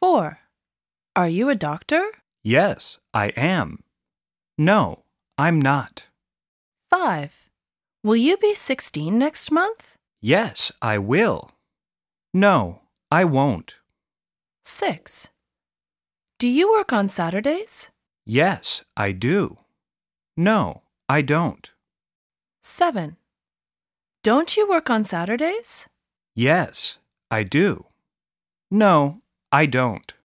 4. Are you a doctor? Yes, I am. No, I'm not. 5. Will you be 16 next month? Yes, I will. No, I won't. 6. Do you work on Saturdays? Yes, I do. No, I don't. 7. Don't you work on Saturdays? Yes, I do. No, I don't.